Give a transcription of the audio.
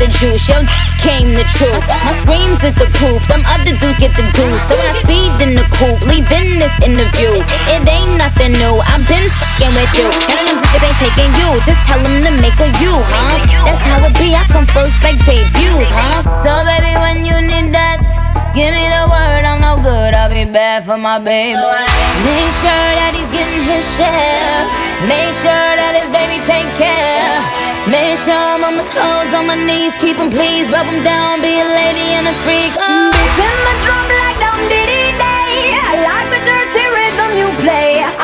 the juice, your came the truth. My screams is the proof, them other dudes get the deuce. So when I speed in the coupe, leaving this interview, it ain't nothing new, I've been fucking with you. None of them niggas ain't taking you, just tell them to make a you, huh? That's how it be, I come first like debuts, huh? So baby, when you need that, give me the word, I'm no good, I'll be bad for my baby. Make sure that he's getting his share, make sure that his baby take care. Make sure I'm on my toes, on my knees, keep him please, rub him down, be a lady and a freak. Beats in my drum like Dum Diddy Day. I like the dirty rhythm you play.